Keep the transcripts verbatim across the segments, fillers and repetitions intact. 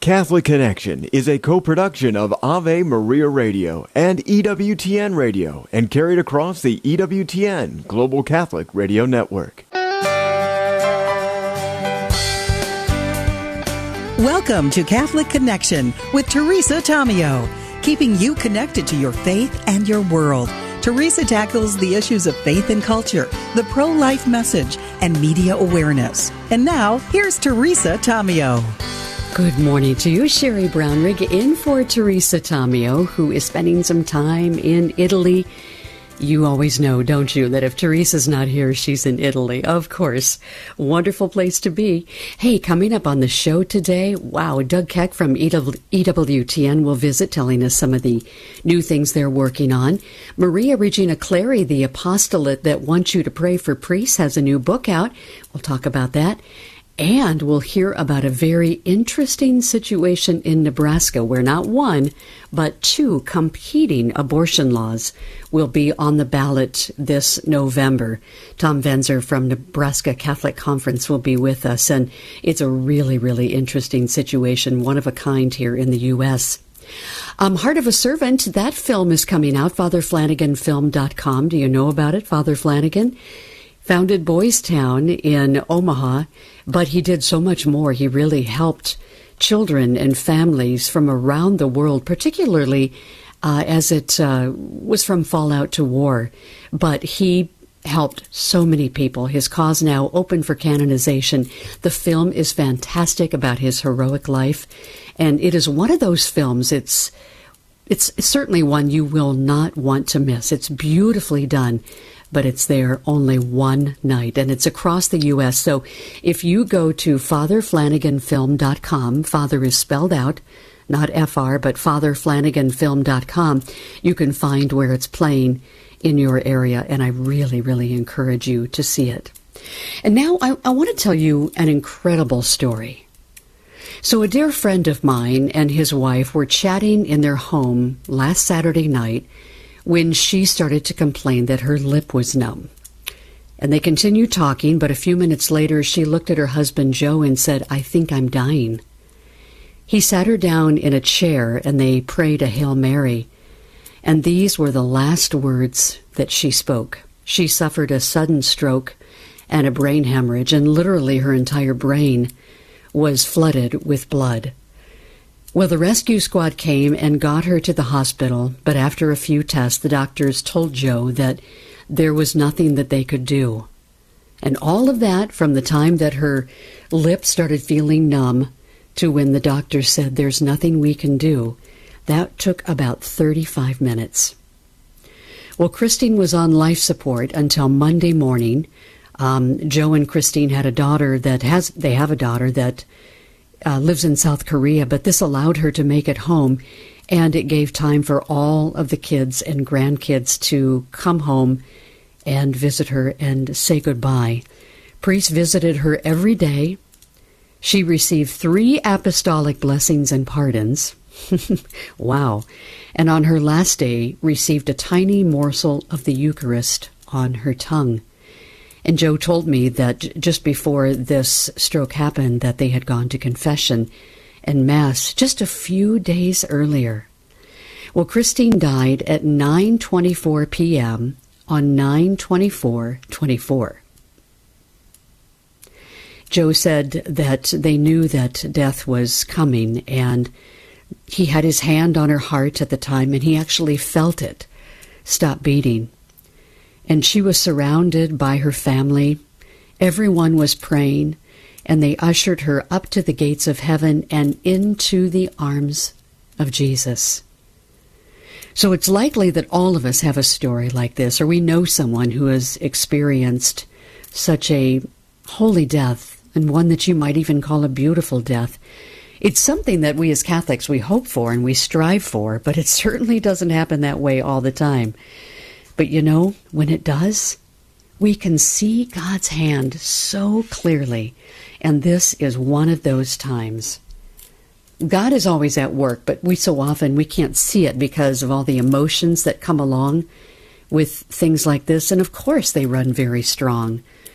Catholic Connection is a co-production of Ave Maria Radio and E W T N Radio and carried across the E W T N Global Catholic Radio Network. Welcome to Catholic Connection with Teresa Tomeo, keeping you connected to your faith and your world. Teresa tackles the issues of faith and culture, the pro-life message, and media awareness. And now, here's Teresa Tomeo. Good morning to you, Sherry Brownrigg, in for Teresa Tomeo, who is spending some time in Italy. You always know, don't you, that if Teresa's not here, she's in Italy. Of course. Wonderful place to be. Hey, coming up on the show today, wow, Doug Keck from E W T N will visit, telling us some of the new things they're working on. Maria Regina Clary, the apostolate that wants you to pray for priests, has a new book out. We'll talk about that. And we'll hear about a very interesting situation in Nebraska where not one, but two competing abortion laws will be on the ballot this November. Tom Venzer from Nebraska Catholic Conference will be with us, and it's a really, really interesting situation, one of a kind here in the U S Um, Heart of a Servant, that film is coming out, father flanagan film dot com. Do you know about it, Father Flanagan? Founded Boys Town in Omaha, but he did so much more. He really helped children and families from around the world, particularly uh, as it uh, was from fallout to war. But he helped so many people. His cause now open for canonization. The film is fantastic about his heroic life, and it is one of those films, it's it's certainly one you will not want to miss. It's beautifully done, but it's there only one night, and it's across the U S So if you go to father flanagan film dot com, Father is spelled out, not F R, but father flanagan film dot com, you can find where it's playing in your area, and I really, really encourage you to see it. And now I, I want to tell you an incredible story. So a dear friend of mine and his wife were chatting in their home last Saturday night when she started to complain that her lip was numb. And they continued talking, but a few minutes later she looked at her husband Joe and said, "I think I'm dying." He sat her down in a chair and they prayed a Hail Mary. And these were the last words that she spoke. She suffered a sudden stroke and a brain hemorrhage, and literally her entire brain was flooded with blood. Well, the rescue squad came and got her to the hospital, but after a few tests, the doctors told Joe that there was nothing that they could do. And all of that from the time that her lips started feeling numb to when the doctor said there's nothing we can do, that took about thirty-five minutes. Well, Christine was on life support until Monday morning. Um, Joe and Christine had a daughter that has, they have a daughter that Uh, lives in South Korea, but this allowed her to make it home, and it gave time for all of the kids and grandkids to come home and visit her and say goodbye. Priest visited her every day. She received three apostolic blessings and pardons. Wow. And on her last day, received a tiny morsel of the Eucharist on her tongue. And Joe told me that just before this stroke happened, that they had gone to confession and Mass just a few days earlier. Well, Christine died at nine twenty-four p.m. on nine twenty-four twenty-four. Joe said that they knew that death was coming, and he had his hand on her heart at the time, and he actually felt it stop beating. And she was surrounded by her family. Everyone was praying, and they ushered her up to the gates of heaven and into the arms of Jesus. So it's likely that all of us have a story like this, or we know someone who has experienced such a holy death, and one that you might even call a beautiful death. It's something that we as Catholics, we hope for and we strive for, but it certainly doesn't happen that way all the time. But you know, when it does, we can see God's hand so clearly, and this is one of those times. God is always at work, but we so often, we can't see it because of all the emotions that come along with things like this, and of course they run very strong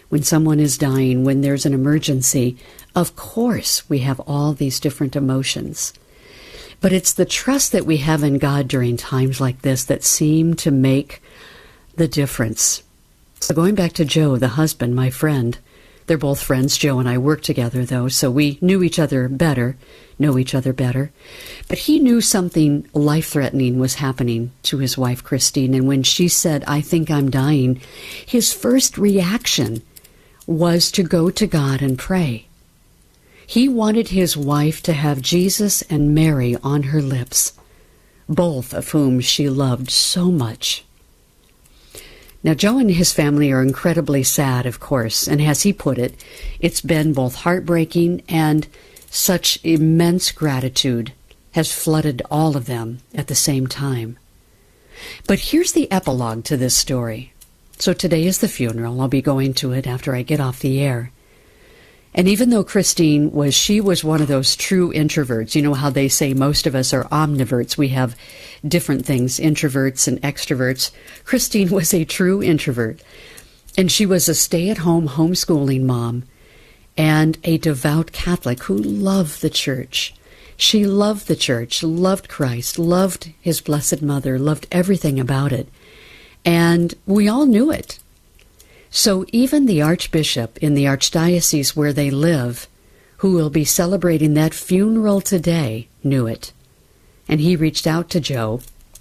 when someone is dying, when there's an emergency, of course we have all these different emotions. But it's the trust that we have in God during times like this that seem to make the difference. So going back to Joe, the husband, my friend, they're both friends. Joe and I work together, though, so we knew each other better, know each other better. But he knew something life-threatening was happening to his wife, Christine, and when she said, "I think I'm dying," his first reaction was to go to God and pray. He wanted his wife to have Jesus and Mary on her lips, both of whom she loved so much. Now, Joe and his family are incredibly sad, of course, and as he put it, it's been both heartbreaking and such immense gratitude has flooded all of them at the same time. But here's the epilogue to this story. So today is the funeral. I'll be going to it after I get off the air. And even though Christine was, she was one of those true introverts. You know how they say most of us are omniverts. We have different things, introverts and extroverts. Christine was a true introvert. And she was a stay-at-home homeschooling mom and a devout Catholic who loved the church. She loved the church, loved Christ, loved his Blessed Mother, loved everything about it. And we all knew it. So even the Archbishop in the Archdiocese where they live, who will be celebrating that funeral today, knew it. And he reached out to Joe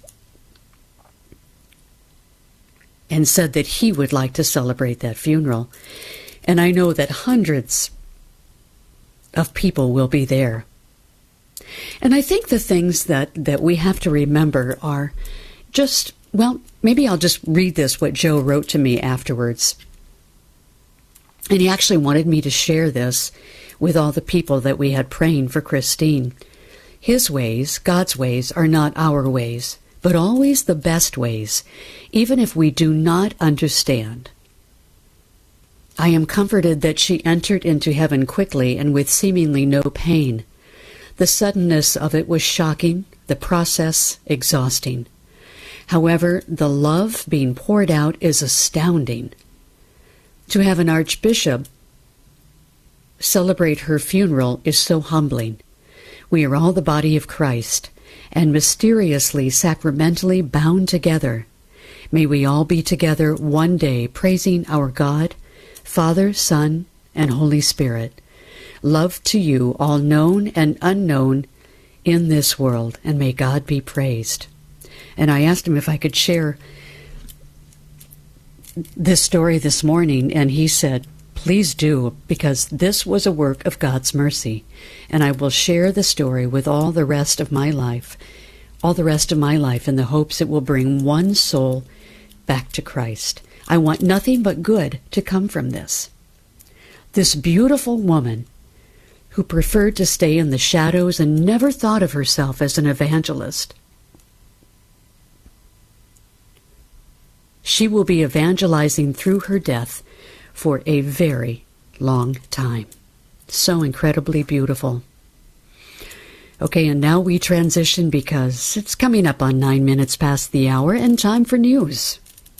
and said that he would like to celebrate that funeral. And I know that hundreds of people will be there. And I think the things that, that we have to remember are just, well, maybe I'll just read this, what Joe wrote to me afterwards. And he actually wanted me to share this with all the people that we had praying for Christine. His ways, God's ways, are not our ways, but always the best ways, even if we do not understand. I am comforted that she entered into heaven quickly and with seemingly no pain. The suddenness of it was shocking, the process exhausting. However, the love being poured out is astounding. To have an archbishop celebrate her funeral is so humbling. We are all the body of Christ, and mysteriously, sacramentally bound together. May we all be together one day praising our God, Father, Son, and Holy Spirit. Love to you, all known and unknown in this world, and may God be praised. And I asked him if I could share this story this morning, and he said, please do, because this was a work of God's mercy, and I will share the story with all the rest of my life, all the rest of my life in the hopes it will bring one soul back to Christ. I want nothing but good to come from this. This beautiful woman who preferred to stay in the shadows and never thought of herself as an evangelist. She will be evangelizing through her death for a very long time. So incredibly beautiful. Okay, and now we transition because it's coming up on nine minutes past the hour and time for news.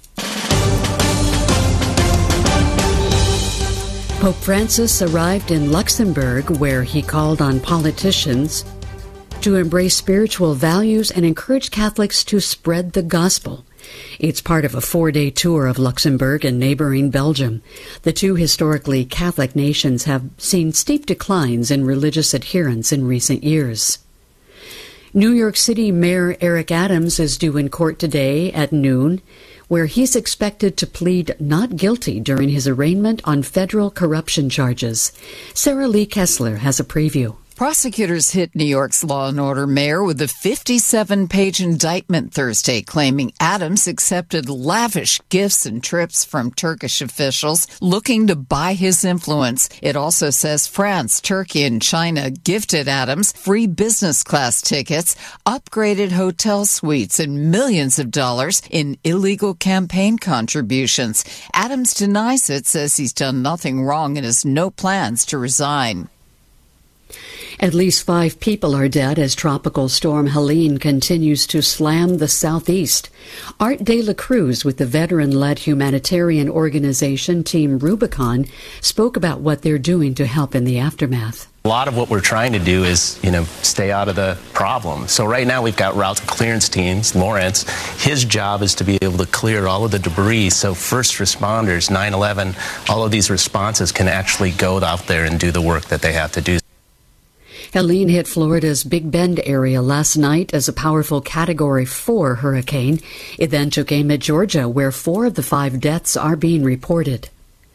Pope Francis arrived in Luxembourg, where he called on politicians to embrace spiritual values and encourage Catholics to spread the gospel. It's part of a four-day tour of Luxembourg and neighboring Belgium. The two historically Catholic nations have seen steep declines in religious adherence in recent years. New York City Mayor Eric Adams is due in court today at noon, where he's expected to plead not guilty during his arraignment on federal corruption charges. Sarah Lee Kessler has a preview. Prosecutors hit New York's Law and Order mayor with a fifty-seven page indictment Thursday, claiming Adams accepted lavish gifts and trips from Turkish officials looking to buy his influence. It also says France, Turkey, and China gifted Adams free business class tickets, upgraded hotel suites, and millions of dollars in illegal campaign contributions. Adams denies it, says he's done nothing wrong and has no plans to resign. At least five people are dead as Tropical Storm Helene continues to slam the southeast. Art De La Cruz with the veteran-led humanitarian organization Team Rubicon spoke about what they're doing to help in the aftermath. A lot of what we're trying to do is, you know, stay out of the problem. So right now we've got route clearance teams. Lawrence, his job is to be able to clear all of the debris so first responders, nine eleven, all of these responses can actually go out there and do the work that they have to do. Helene hit Florida's Big Bend area last night as a powerful Category four hurricane. It then took aim at Georgia, where four of the five deaths are being reported.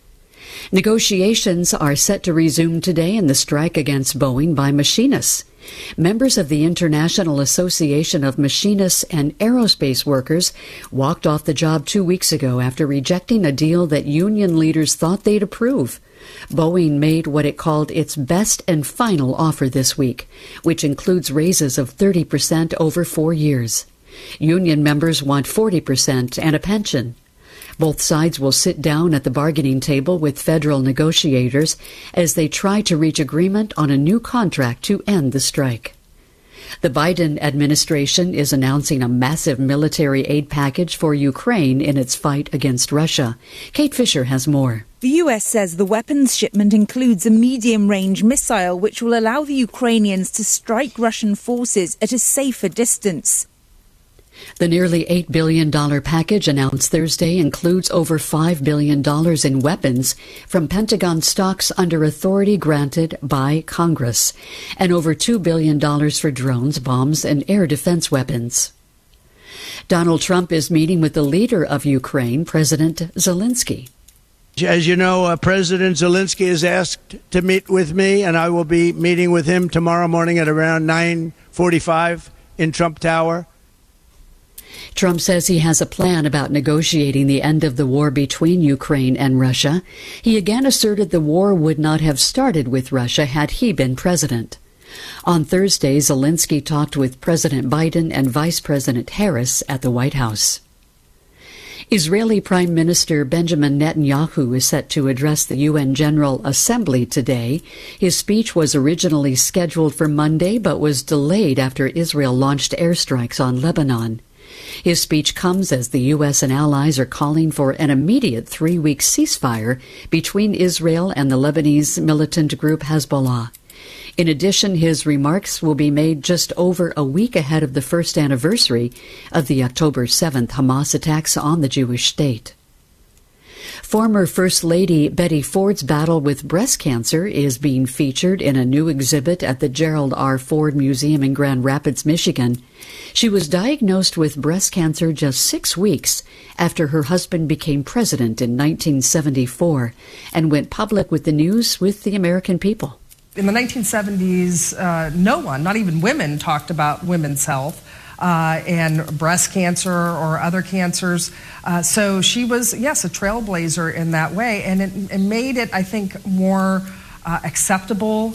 Negotiations are set to resume today in the strike against Boeing by machinists. Members of the International Association of Machinists and Aerospace Workers walked off the job two weeks ago after rejecting a deal that union leaders thought they'd approve. Boeing made what it called its best and final offer this week, which includes raises of thirty percent over four years. Union members want forty percent and a pension. Both sides will sit down at the bargaining table with federal negotiators as they try to reach agreement on a new contract to end the strike. The Biden administration is announcing a massive military aid package for Ukraine in its fight against Russia. Kate Fisher has more. The U S says the weapons shipment includes a medium-range missile which will allow the Ukrainians to strike Russian forces at a safer distance. The nearly eight billion dollars package announced Thursday includes over five billion dollars in weapons from Pentagon stocks under authority granted by Congress, and over two billion dollars for drones, bombs, and air defense weapons. Donald Trump is meeting with the leader of Ukraine, President Zelensky. As you know, uh, President Zelensky is asked to meet with me, and I will be meeting with him tomorrow morning at around nine forty-five in Trump Tower. Trump says he has a plan about negotiating the end of the war between Ukraine and Russia. He again asserted the war would not have started with Russia had he been president. On Thursday, Zelensky talked with President Biden and Vice President Harris at the White House. Israeli Prime Minister Benjamin Netanyahu is set to address the U N General Assembly today. His speech was originally scheduled for Monday but was delayed after Israel launched airstrikes on Lebanon. His speech comes as the U S and allies are calling for an immediate three-week ceasefire between Israel and the Lebanese militant group Hezbollah. In addition, his remarks will be made just over a week ahead of the first anniversary of the October seventh Hamas attacks on the Jewish state. Former First Lady Betty Ford's battle with breast cancer is being featured in a new exhibit at the Gerald R. Ford Museum in Grand Rapids, Michigan. She was diagnosed with breast cancer just six weeks after her husband became president in nineteen seventy-four and went public with the news with the American people. In the nineteen seventies, uh, no one, not even women, talked about women's health. Uh, and breast cancer or other cancers. Uh, so she was, yes, a trailblazer in that way. And it, it made it, I think, more uh, acceptable.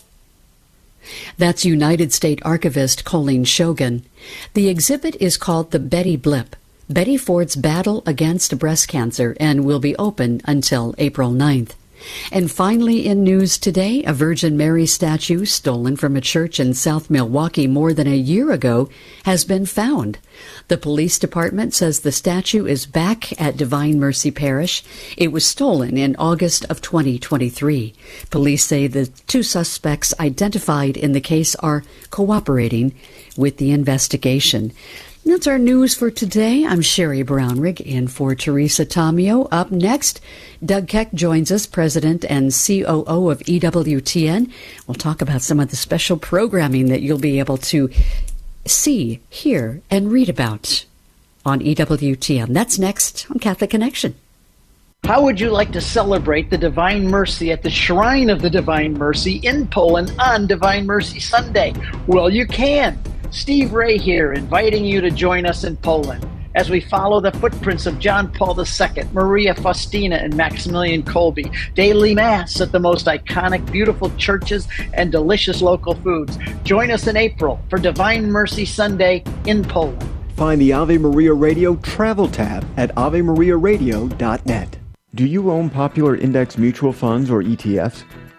That's United States Archivist Colleen Shogan. The exhibit is called The Betty Blip, Betty Ford's Battle Against Breast Cancer, and will be open until April ninth. And finally, in news today, a Virgin Mary statue stolen from a church in South Milwaukee more than a year ago has been found. The police department says the statue is back at Divine Mercy Parish. It was stolen in August of twenty twenty-three. Police say the two suspects identified in the case are cooperating with the investigation. That's our news for today. I'm Sherry Brownrigg in for Teresa Tomeo. Up next, Doug Keck joins us, President and C O O of E W T N. We'll talk about some of the special programming that you'll be able to see, hear, and read about on E W T N. That's next on Catholic Connection. How would you like to celebrate the Divine Mercy at the Shrine of the Divine Mercy in Poland on Divine Mercy Sunday? Well, you can. Steve Ray here, inviting you to join us in Poland as we follow the footprints of John Paul the Second, Maria Faustina, and Maximilian Kolbe. Daily Mass at the most iconic, beautiful churches and delicious local foods. Join us in April for Divine Mercy Sunday in Poland. Find the Ave Maria Radio travel tab at ave maria radio dot net. Do you own popular index mutual funds or E T Fs?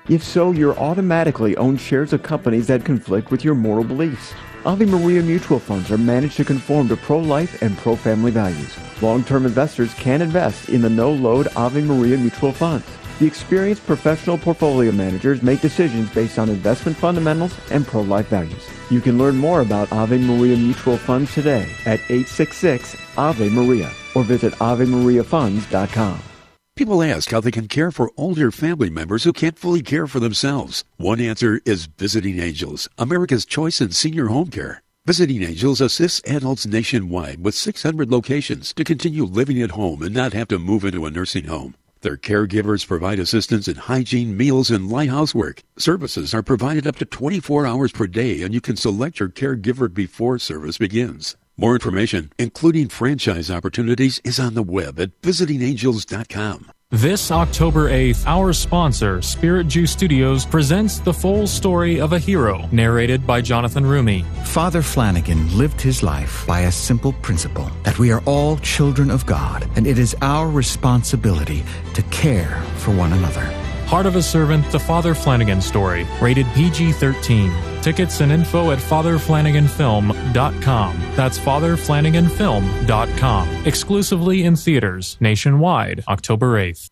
If so, you're automatically owned shares of companies that conflict with your moral beliefs. Ave Maria mutual funds are managed to conform to pro-life and pro-family values. Long-term investors can invest in the no-load Ave Maria mutual funds. The experienced professional portfolio managers make decisions based on investment fundamentals and pro-life values. You can learn more about Ave Maria mutual funds today at eight six six Ave Maria or visit ave maria funds dot com. People ask how they can care for older family members who can't fully care for themselves. One answer is Visiting Angels, America's choice in senior home care. Visiting Angels assists adults nationwide with six hundred locations to continue living at home and not have to move into a nursing home. Their caregivers provide assistance in hygiene, meals, and light housework. Services are provided up to twenty-four hours per day, and you can select your caregiver before service begins. More information, including franchise opportunities, is on the web at visiting angels dot com. This October eighth, our sponsor, Spirit Jew Studios, presents The Full Story of a Hero, narrated by Jonathan Rumi. Father Flanagan lived his life by a simple principle, that we are all children of God, and it is our responsibility to care for one another. Heart of a Servant, The Father Flanagan Story, rated P G thirteen. Tickets and info at father flanagan film dot com. That's father flanagan film dot com. Exclusively in theaters nationwide, October eighth.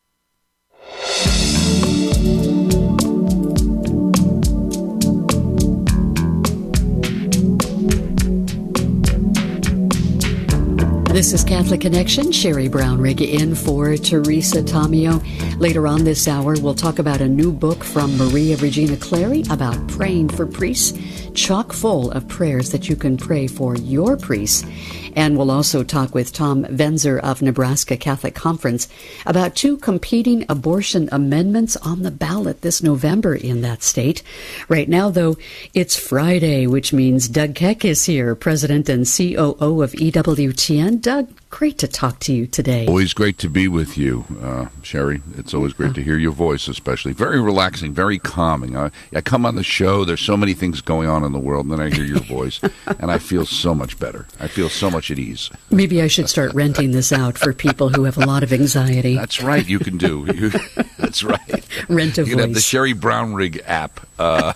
This is Catholic Connection. Sherry Brownrigg in for Teresa Tomeo. Later on this hour, we'll talk about a new book from Maria Regina Clary about praying for priests, chock full of prayers that you can pray for your priests. And we'll also talk with Tom Venzer of Nebraska Catholic Conference about two competing abortion amendments on the ballot this November in that state. Right now, though, it's Friday, which means Doug Keck is here, President and C O O of E W T N. Doug, great to talk to you today. Always great to be with you, uh, Sherry. It's always great to hear your voice, especially. Very relaxing, very calming. I, I come on the show, there's so many things going on in the world, and then I hear your voice, and I feel so much better. I feel so much at ease. Maybe I should start renting this out for people who have a lot of anxiety. That's right, you can do. You, that's right. Rent a you voice. You can have the Sherry Brownrigg app. Uh,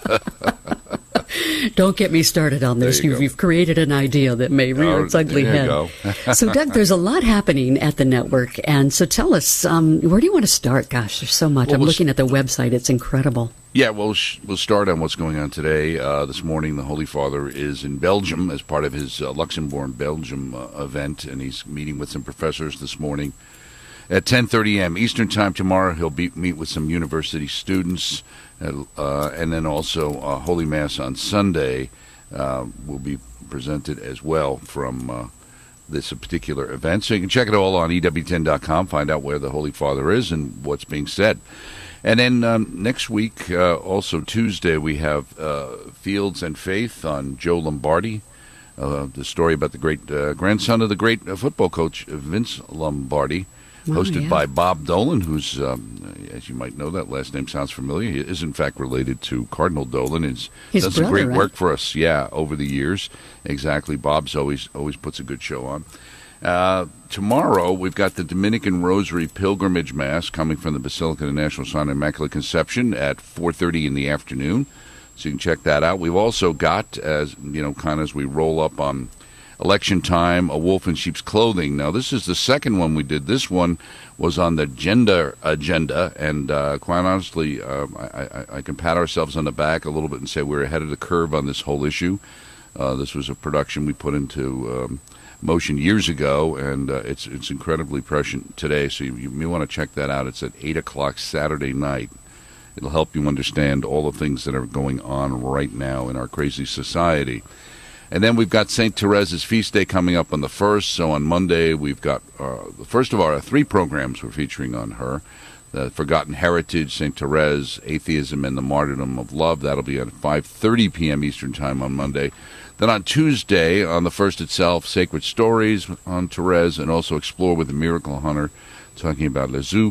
Don't get me started on this. You you've, you've created an idea that may rear oh, its ugly there head. You go. So, Doug, there's a lot happening at the network. And so tell us, um, where do you want to start? Gosh, there's so much. Well, I'm we'll looking at the website. It's incredible. Yeah, well, sh- we'll start on what's going on today. Uh, this morning, the Holy Father is in Belgium as part of his uh, Luxembourg, Belgium uh, event, and he's meeting with some professors this morning. At ten thirty a.m. Eastern Time tomorrow, he'll be, meet with some university students, uh, and then also uh, Holy Mass on Sunday uh, will be presented as well from uh, this particular event. So you can check it all on E W T N dot com, find out where the Holy Father is and what's being said. And then um, next week, uh, also Tuesday, we have uh, Fields and Faith on Joe Lombardi, uh, the story about the great uh, grandson of the great uh, football coach, Vince Lombardi. Oh, hosted yeah. by Bob Dolan, who's, um, as you might know, that last name sounds familiar. He is, in fact, related to Cardinal Dolan. He's His done brother, some great right? work for us, yeah, over the years. Exactly. Bob's always always puts a good show on. Uh, tomorrow, we've got the Dominican Rosary Pilgrimage Mass coming from the Basilica of the National Sign of Immaculate Conception at four thirty in the afternoon. So you can check that out. We've also got, as you know, kind of as we roll up on election time, A Wolf in Sheep's Clothing. Now, this is the second one we did. This one was on the gender agenda, and uh, quite honestly, uh, I, I, I can pat ourselves on the back a little bit and say we're ahead of the curve on this whole issue. Uh, this was a production we put into um, motion years ago, and uh, it's it's incredibly prescient today, so you, you may want to check that out. It's at eight o'clock Saturday night. It'll help you understand all the things that are going on right now in our crazy society. And then we've got Saint Therese's feast day coming up on the first. So on Monday, we've got uh, the first of our three programs we're featuring on her. The Forgotten Heritage, Saint Therese, Atheism, and the Martyrdom of Love. That'll be at five thirty p.m. Eastern Time on Monday. Then on Tuesday, on the first itself, Sacred Stories on Therese, and also Explore with the Miracle Hunter, talking about Lisieux.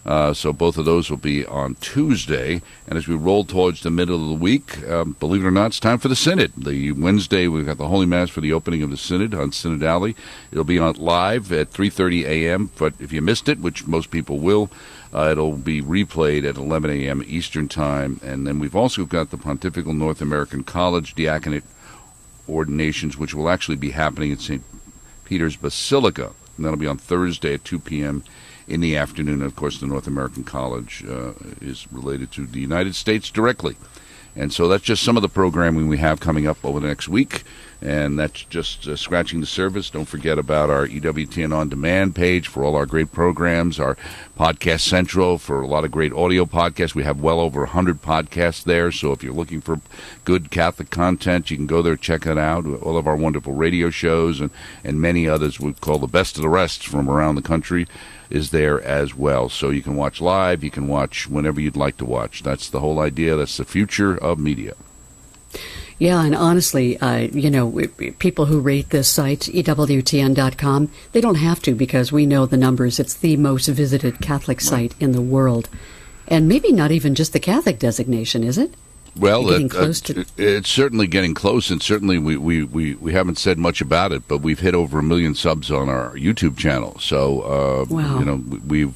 Uh, so both of those will be on Tuesday. And as we roll towards the middle of the week, um, believe it or not, it's time for the Synod. The Wednesday, we've got the Holy Mass for the opening of the Synod on Synod Alley. It'll be on live at three thirty a.m., but if you missed it, which most people will, uh, it'll be replayed at eleven a.m. Eastern Time. And then we've also got the Pontifical North American College Diaconate ordinations, which will actually be happening at Saint Peter's Basilica. And that'll be on Thursday at two p.m. in the afternoon. Of course, the North American College uh, is related to the United States directly. And so that's just some of the programming we have coming up over the next week. And that's just uh, scratching the surface. Don't forget about our E W T N On Demand page for all our great programs, our Podcast Central for a lot of great audio podcasts. We have well over one hundred podcasts there. So if you're looking for good Catholic content, you can go there, check it out. All of our wonderful radio shows and, and many others we call the best of the rest from around the country is there as well. So you can watch live, you can watch whenever you'd like to watch. That's the whole idea. That's the future of media. Yeah, and honestly, uh, you know, people who rate this site, E W T N dot com, they don't have to because we know the numbers. It's the most visited Catholic site in the world. And maybe not even just the Catholic designation, is it? Well, it, uh, to- it's certainly getting close, and certainly we, we, we, we haven't said much about it, but we've hit over a million subs on our YouTube channel. So, uh, wow. you know, we've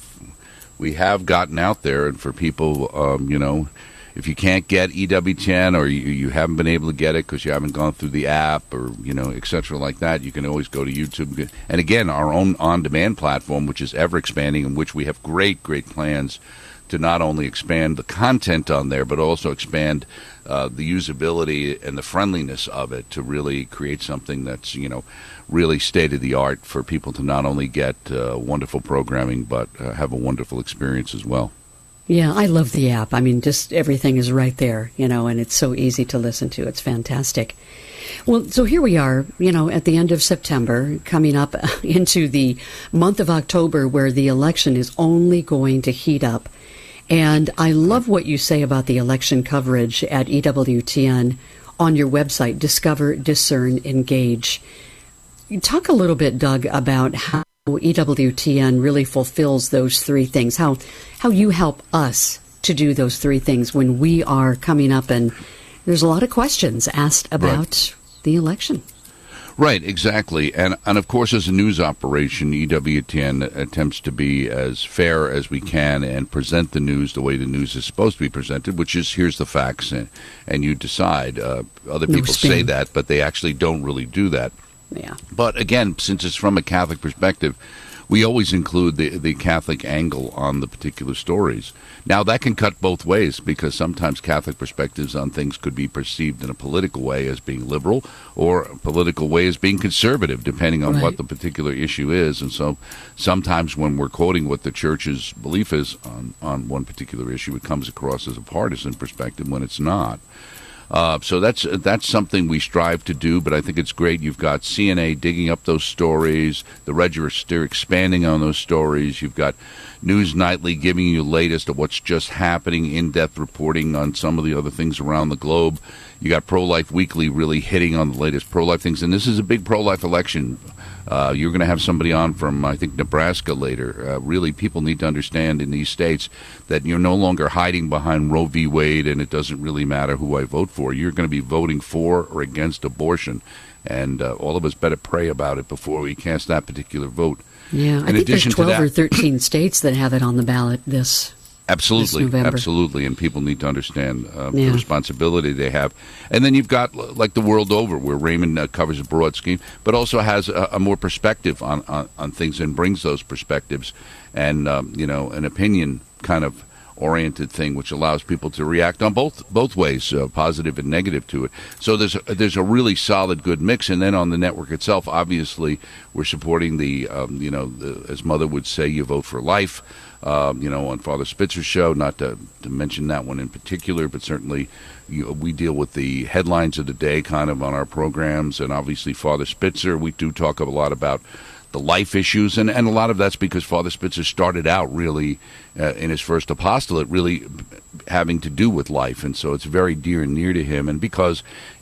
we have gotten out there, and for people, um, you know, if you can't get E W T N or you, you haven't been able to get it because you haven't gone through the app or, you know, et cetera like that, you can always go to YouTube. And again, our own on-demand platform, which is ever expanding, in which we have great, great plans to not only expand the content on there, but also expand uh, the usability and the friendliness of it to really create something that's, you know, really state-of-the-art for people to not only get uh, wonderful programming, but uh, have a wonderful experience as well. Yeah, I love the app. I mean, just everything is right there, you know, and it's so easy to listen to. It's fantastic. Well, so here we are, you know, at the end of September, coming up into the month of October where the election is only going to heat up. And I love what you say about the election coverage at E W T N on your website, Discover, Discern, Engage. Talk a little bit, Doug, about how E W T N really fulfills those three things, how how you help us to do those three things when we are coming up and there's a lot of questions asked about right. the election. Right, exactly. And, and of course, as a news operation, E W T N attempts to be as fair as we can and present the news the way the news is supposed to be presented, which is here's the facts and, and you decide. Uh, other no people spin. say that, but they actually don't really do that. Yeah. But again, since it's from a Catholic perspective, we always include the, the Catholic angle on the particular stories. Now, that can cut both ways because sometimes Catholic perspectives on things could be perceived in a political way as being liberal or a political way as being conservative, depending on right. what the particular issue is. And so sometimes when we're quoting what the church's belief is on, on one particular issue, it comes across as a partisan perspective when it's not. Uh, so that's that's something we strive to do, but I think it's great. You've got C N A digging up those stories, the Register expanding on those stories. You've got News Nightly giving you the latest of what's just happening, in-depth reporting on some of the other things around the globe. You got Pro-Life Weekly really hitting on the latest pro-life things, and this is a big pro-life election. Uh, you're going to have somebody on from, I think, Nebraska later. Uh, really, people need to understand in these states that you're no longer hiding behind Roe v. Wade and it doesn't really matter who I vote for. You're going to be voting for or against abortion, and uh, all of us better pray about it before we cast that particular vote. Yeah, in I think there's twelve that, or thirteen states that have it on the ballot this Absolutely, this absolutely, and people need to understand uh, yeah. the responsibility they have. And then you've got, like the world over, where Raymond uh, covers a broad scheme, but also has a, a more perspective on, on, on things and brings those perspectives and, um, you know, an opinion kind of oriented thing, which allows people to react on both both ways, uh, positive and negative to it. So there's a, there's a really solid, good mix. And then on the network itself, obviously, we're supporting the, um, you know, the, as Mother would say, you vote for life. Um, you know, on Father Spitzer's show, not to, to mention that one in particular, but certainly you, we deal with the headlines of the day kind of on our programs. And obviously, Father Spitzer, we do talk a lot about the life issues, and, and a lot of that's because Father Spitzer started out really uh, in his first apostolate really having to do with life, and so it's very dear and near to him, and because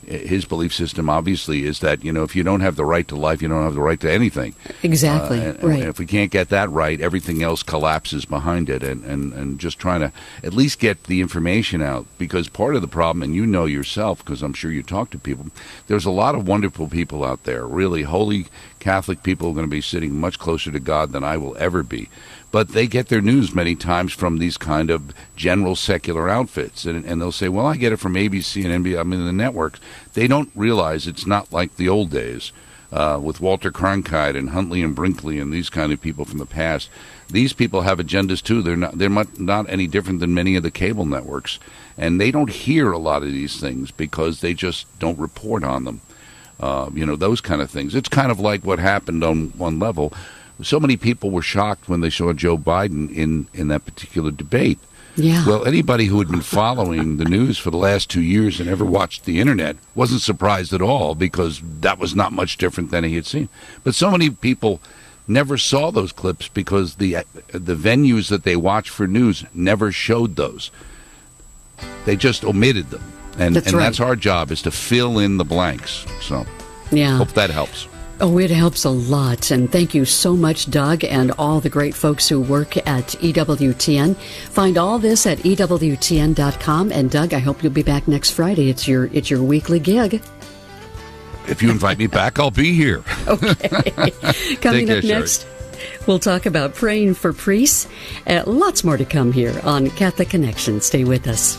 his belief system obviously is that, you know, if you don't have the right to life, you don't have the right to anything. Exactly. Uh, and, right. and if we can't get that right, everything else collapses behind it. And, and, and just trying to at least get the information out, because part of the problem, and you know yourself, because I'm sure you talk to people, there's a lot of wonderful people out there, really holy Catholic people are going to be sitting much closer to God than I will ever be. But they get their news many times from these kind of general secular outfits. And, and they'll say, well, I get it from A B C and N B C, I mean, the networks. They don't realize it's not like the old days uh, with Walter Cronkite and Huntley and Brinkley and these kind of people from the past. These people have agendas, too. They're not, they're not, not any different than many of the cable networks. And they don't hear a lot of these things because they just don't report on them. Uh, you know, those kind of things. It's kind of like what happened on one level. So many people were shocked when they saw Joe Biden in, in that particular debate. Yeah. Well, anybody who had been following the news for the last two years and ever watched the internet wasn't surprised at all, because that was not much different than he had seen. But so many people never saw those clips because the the venues that they watch for news never showed those. They just omitted them. And that's and right. that's our job, is to fill in the blanks. So yeah. hope that helps. Oh, it helps a lot. And thank you so much, Doug, and all the great folks who work at E W T N. Find all this at E W T N dot com. And Doug, I hope you'll be back next Friday. It's your it's your weekly gig. If you invite me back, I'll be here. Okay. Coming care, up next, we'll talk about praying for priests. Uh, lots more to come here on Catholic Connection. Stay with us.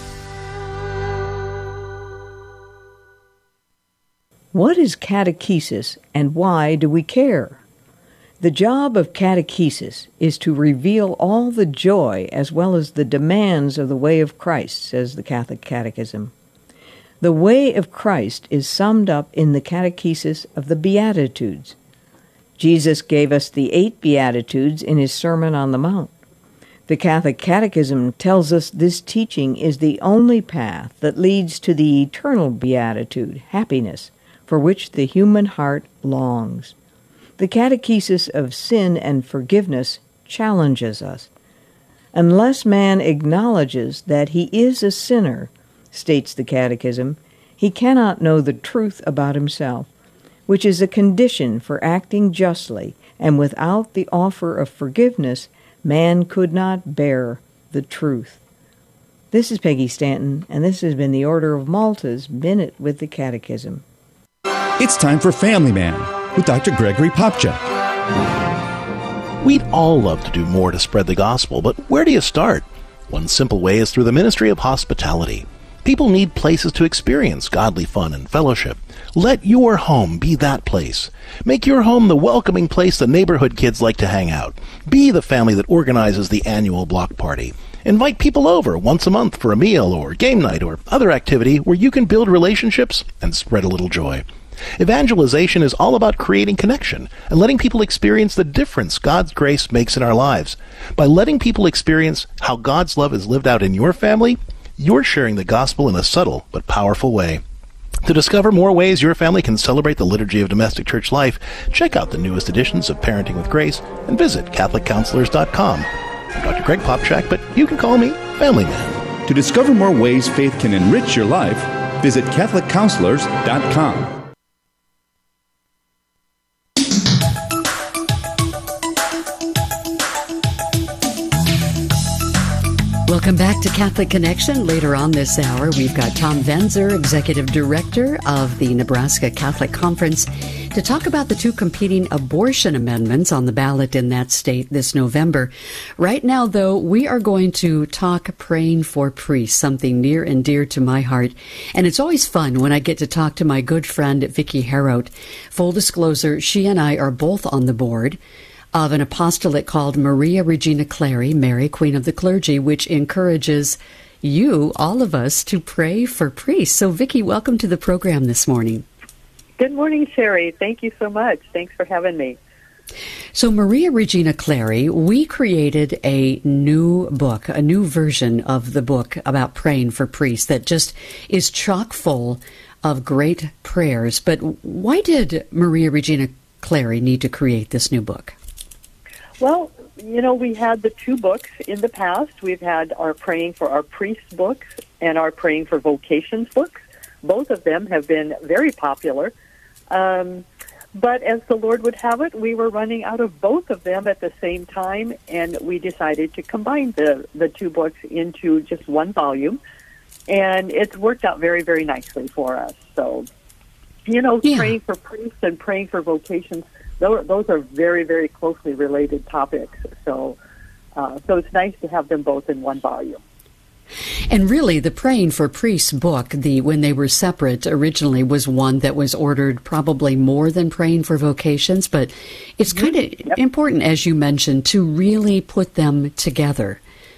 What is catechesis, and why do we care? The job of catechesis is to reveal all the joy as well as the demands of the way of Christ, says the Catholic Catechism. The way of Christ is summed up in the catechesis of the Beatitudes. Jesus gave us the eight Beatitudes in his Sermon on the Mount. The Catholic Catechism tells us this teaching is the only path that leads to the eternal beatitude, happiness, for which the human heart longs. The catechesis of sin and forgiveness challenges us. Unless man acknowledges that he is a sinner, states the Catechism, he cannot know the truth about himself, which is a condition for acting justly, and without the offer of forgiveness, man could not bear the truth. This is Peggy Stanton, and this has been the Order of Malta's Minute with the Catechism. It's time for Family Man with Doctor Gregory Popcak. We'd all love to do more to spread the gospel, but where do you start? One simple way is through the ministry of hospitality. People need places to experience godly fun and fellowship. Let your home be that place. Make your home the welcoming place the neighborhood kids like to hang out. Be the family that organizes the annual block party. Invite people over once a month for a meal or game night or other activity where you can build relationships and spread a little joy. Evangelization is all about creating connection and letting people experience the difference God's grace makes in our lives. By letting people experience how God's love is lived out in your family, you're sharing the gospel in a subtle but powerful way. To discover more ways your family can celebrate the liturgy of domestic church life, check out the newest editions of Parenting with Grace and visit Catholic Counselors dot com. I'm Doctor Greg Popcak, but you can call me Family Man. To discover more ways faith can enrich your life, visit Catholic Counselors dot com. Welcome back to Catholic Connection. Later on this hour, we've got Tom Venzer, Executive Director of the Nebraska Catholic Conference, to talk about the two competing abortion amendments on the ballot in that state this November. Right now, though, we are going to talk praying for priests, something near and dear to my heart. And it's always fun when I get to talk to my good friend, Vicki Harrout. Full disclosure, she and I are both on the board of an apostolate called Maria Regina Clary, Mary, Queen of the Clergy, which encourages you, all of us, to pray for priests. So, Vicki, welcome to the program this morning. Good morning, Sherry. Thank you so much. Thanks for having me. So, Maria Regina Clary, we created a new book, a new version of the book about praying for priests that just is chock full of great prayers. But why did Maria Regina Clary need to create this new book? Well, you know, we had the two books in the past. We've had our Praying for Our Priests books and our Praying for Vocations books. both of them have been very popular. Um, but as the Lord would have it, we were running out of both of them at the same time, and we decided to combine the, the two books into just one volume. And it's worked out very, very nicely for us. So, you know, yeah. praying for priests and praying for vocations, those, those are very, very closely related topics. So, uh, so it's nice to have them both in one volume. And really, the Praying for Priests book, the when they were separate originally, was one that was ordered probably more than Praying for Vocations, but it's kind of yep. important, as you mentioned, to really put them together.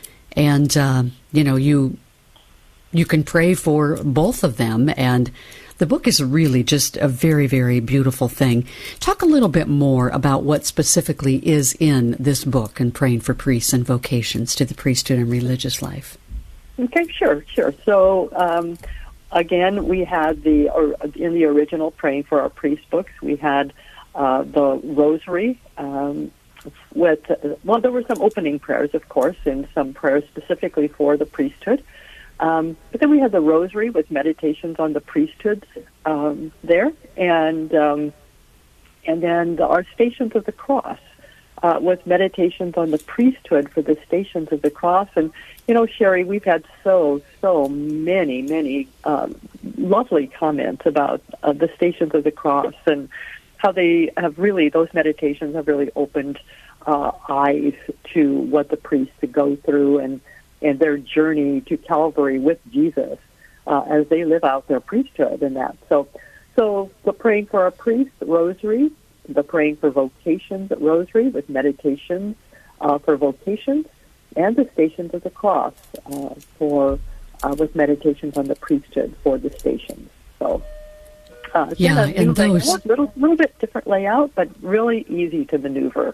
And, uh, you know, you you can pray for both of them, and the book is really just a very, very beautiful thing. Talk a little bit more about what specifically is in this book and Praying for Priests and Vocations to the Priesthood and Religious Life. Okay, sure, sure. So, um, again, we had the, or in the original Praying for Our Priest books, we had uh, the Rosary um, with, well, there were some opening prayers, of course, and some prayers specifically for the priesthood. Um, but then we had the Rosary with meditations on the priesthood um, there, and um, and then the, our Stations of the Cross uh, with meditations on the priesthood for the Stations of the Cross. And, you know, Sherry, we've had so, so many, many um, lovely comments about uh, the Stations of the Cross and how they have really, those meditations have really opened uh, eyes to what the priests go through and and their journey to Calvary with Jesus uh, as they live out their priesthood and that. So so the Praying for Our Priests Rosary, the Praying for Vocations Rosary with meditations uh, for vocations, and the Stations of the Cross uh, for uh, with meditations on the priesthood for the stations. So uh, yeah, and those a little, little bit different layout, but really easy to maneuver.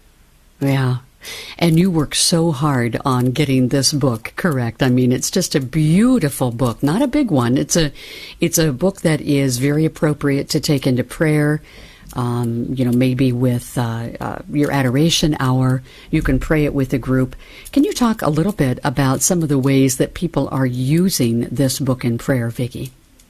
Yeah. And you work so hard on getting this book correct. I mean, it's just a beautiful book, not a big one. It's a, it's a book that is very appropriate to take into prayer. Um, you know, maybe with uh, uh, your adoration hour, you can pray it with a group. Can you talk a little bit about some of the ways that people are using this book in prayer, Vicki?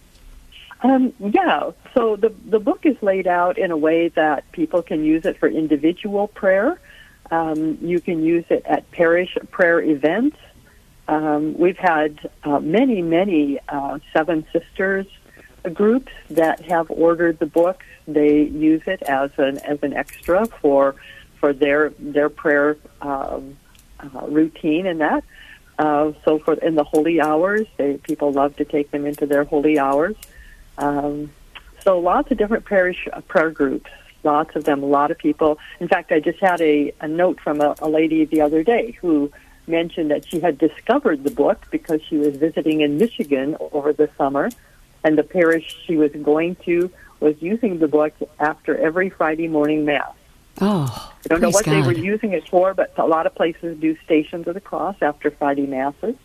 Um, yeah. So the the book is laid out in a way that people can use it for individual prayer. Um, you can use it at parish prayer events. Um, we've had uh, many, many uh, Seven Sisters groups that have ordered the book. They use it as an as an extra for for their their prayer um, uh, routine and that. Uh, so for in the holy hours, they, people love to take them into their holy hours. Um, so lots of different parish uh, prayer groups. Lots of them, a lot of people. In fact, I just had a, a note from a, a lady the other day who mentioned that she had discovered the book because she was visiting in Michigan over the summer, and the parish she was going to was using the book after every Friday morning Mass. Oh, I don't know what God. they were using it for, but a lot of places do Stations of the Cross after Friday Masses.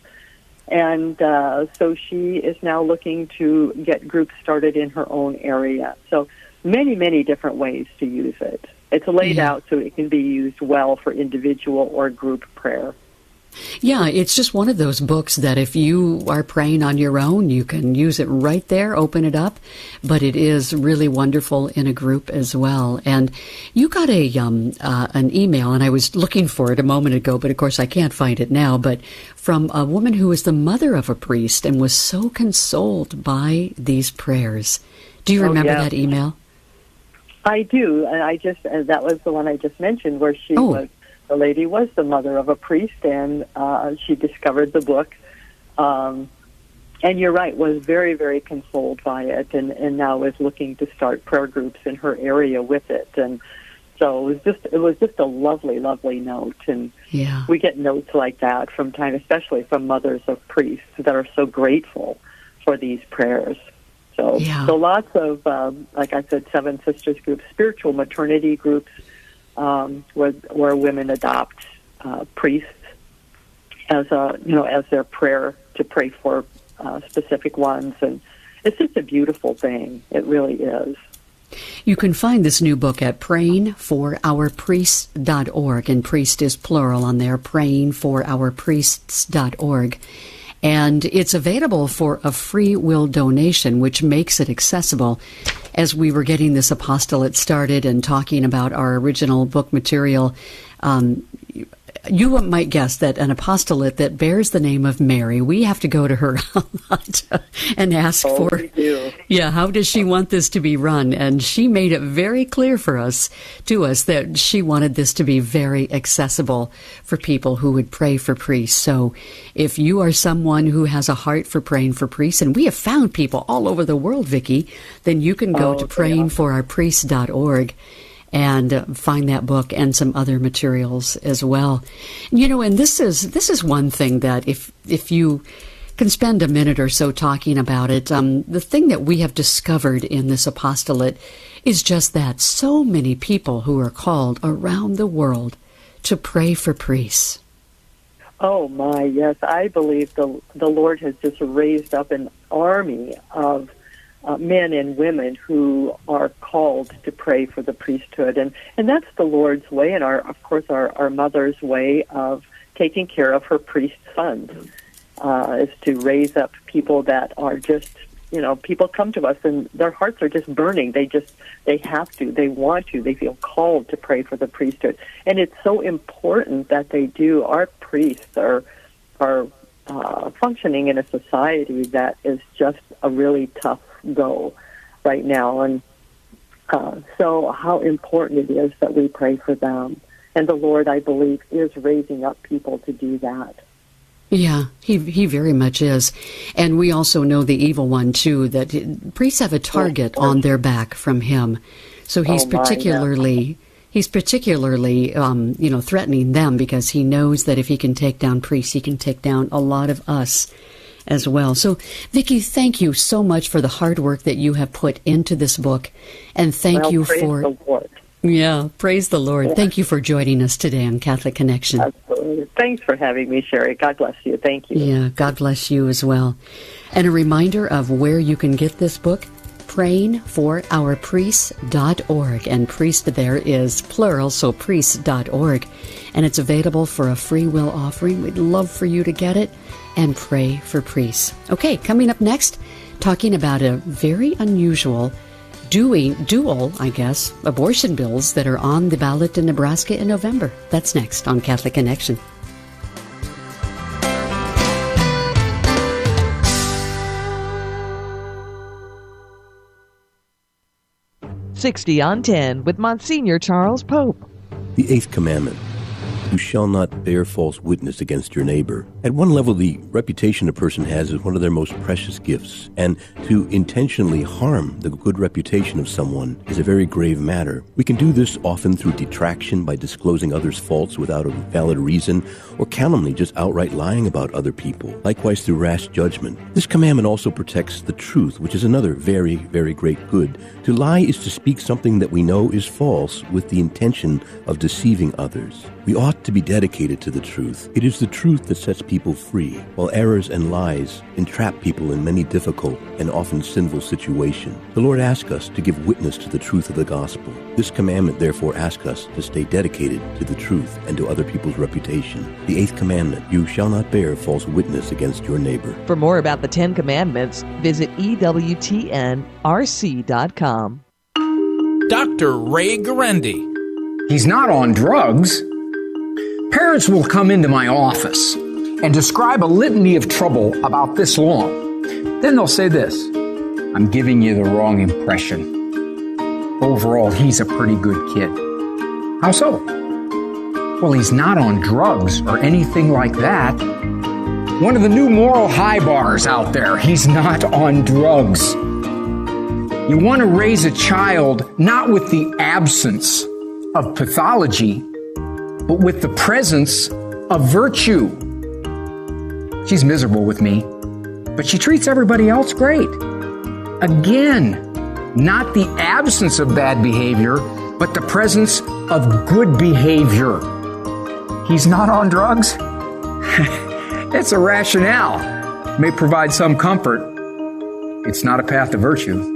And uh, so she is now looking to get groups started in her own area. So many, many different ways to use it. It's laid yeah. out so it can be used well for individual or group prayer. Yeah, it's just one of those books that if you are praying on your own, you can use it right there, open it up, but it is really wonderful in a group as well. And you got a um, uh, an email, and I was looking for it a moment ago, but of course I can't find it now, but from a woman who was the mother of a priest and was so consoled by these prayers. Do you remember oh, yeah. that email? I do, and I just and that was the one I just mentioned, where she oh. was the lady was the mother of a priest, and uh, she discovered the book. Um, and you're right, was very, very consoled by it, and, and now is looking to start prayer groups in her area with it. And so it was just it was just a lovely, lovely note. And yeah. we get notes like that from time, especially from mothers of priests that are so grateful for these prayers. So, yeah. so lots of, um, like I said, Seven Sisters groups, spiritual maternity groups, um, where where women adopt uh, priests as a you know as their prayer to pray for uh, specific ones, and it's just a beautiful thing. It really is. You can find this new book at praying for our priests dot org, and priest is plural on there, praying for our priests dot org. And it's available for a free will donation, which makes it accessible. As we were getting this apostolate started and talking about our original book material, um, you might guess that an apostolate that bears the name of Mary, we have to go to her a lot and ask oh, for, we do. yeah, how does she want this to be run? And she made it very clear for us, to us, that she wanted this to be very accessible for people who would pray for priests. So if you are someone who has a heart for praying for priests, and we have found people all over the world, Vicki, then you can go oh, to praying for our priests dot org. And uh, find that book and some other materials as well. You know, and this is this is one thing that if if you can spend a minute or so talking about it, um, the thing that we have discovered in this apostolate is just that so many people who are called around the world to pray for priests. Oh my, yes, I believe the the Lord has just raised up an army of Uh, men and women who are called to pray for the priesthood. And, and that's the Lord's way, and our, of course, our, our mother's way of taking care of her priest sons, uh, is to raise up people that are just, you know, people come to us and their hearts are just burning. They just, they have to, they want to, they feel called to pray for the priesthood. And it's so important that they do. Our priests are, are uh, functioning in a society that is just a really tough go right now, and uh, so how important it is that we pray for them. And the Lord, I believe, is raising up people to do that. Yeah, he he very much is. And we also know the evil one, too, that priests have a target oh, on their back from him. So he's oh, particularly... My, yeah. He's particularly, um, you know, threatening them because he knows that if he can take down priests, he can take down a lot of us as well. So, Vicki, thank you so much for the hard work that you have put into this book, and thank well, you praise for the Lord. Yeah, praise the Lord. Yeah. Thank you for joining us today on Catholic Connection. Absolutely. Thanks for having me, Sherry. God bless you. Thank you. Yeah, God bless you as well. And a reminder of where you can get this book: praying for our priests dot org, and priest there is plural, so priests dot org, and it's available for a free will offering. We'd love for you to get it and pray for priests. Okay, coming up next, talking about a very unusual doing, dual, I guess, abortion bills that are on the ballot in Nebraska in November. That's next on Catholic Connection. sixty on ten with Monsignor Charles Pope. The Eighth Commandment. You shall not bear false witness against your neighbor. At one level, the reputation a person has is one of their most precious gifts, and to intentionally harm the good reputation of someone is a very grave matter. We can do this often through detraction by disclosing others' faults without a valid reason, or calumny, just outright lying about other people, likewise through rash judgment. This commandment also protects the truth, which is another very, very great good. To lie is to speak something that we know is false with the intention of deceiving others. We ought to be dedicated to the truth. It is the truth that sets people free, while errors and lies entrap people in many difficult and often sinful situations. The Lord asks us to give witness to the truth of the gospel. This commandment therefore asks us to stay dedicated to the truth and to other people's reputation. The eighth commandment, you shall not bear false witness against your neighbor. For more about the Ten Commandments, visit E W T N R C dot com. Doctor Ray Guarendi. He's not on drugs. Parents will come into my office and describe a litany of trouble about this long. Then they'll say this: I'm giving you the wrong impression. Overall, he's a pretty good kid. How so? Well, he's not on drugs or anything like that. One of the new moral high bars out there, he's not on drugs. You want to raise a child not with the absence of pathology, but with the presence of virtue. She's miserable with me, but she treats everybody else great. Again, not the absence of bad behavior, but the presence of good behavior. He's not on drugs? It's a rationale. May provide some comfort. It's not a path to virtue.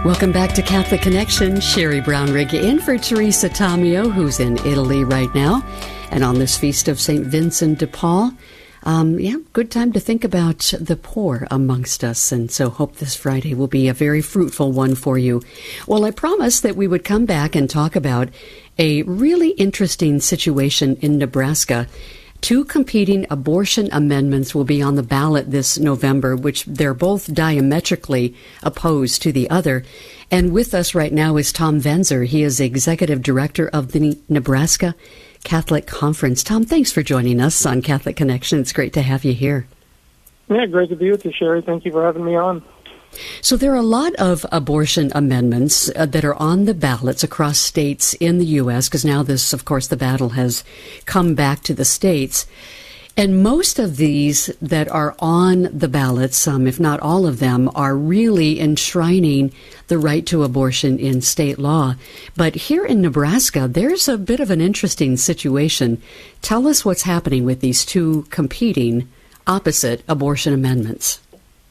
Welcome back to Catholic Connection. Sherry Brown-Rigg in for Teresa Tomeo, who's in Italy right now. And on this feast of Saint Vincent de Paul, um, yeah, good time to think about the poor amongst us. And so hope this Friday will be a very fruitful one for you. Well, I promised that we would come back and talk about a really interesting situation in Nebraska. Two competing abortion amendments will be on the ballot this November, which they're both diametrically opposed to the other. And with us right now is Tom Venzer. He is Executive Director of the Nebraska Catholic Conference. Tom, thanks for joining us on Catholic Connection. It's great to have you here. Yeah, great to be with you, Sherry. Thank you for having me on. So there are a lot of abortion amendments uh, that are on the ballots across states in the U S, because now this, of course, the battle has come back to the states. And most of these that are on the ballots, um, if not all of them, are really enshrining the right to abortion in state law. But here in Nebraska, there's a bit of an interesting situation. Tell us what's happening with these two competing opposite abortion amendments.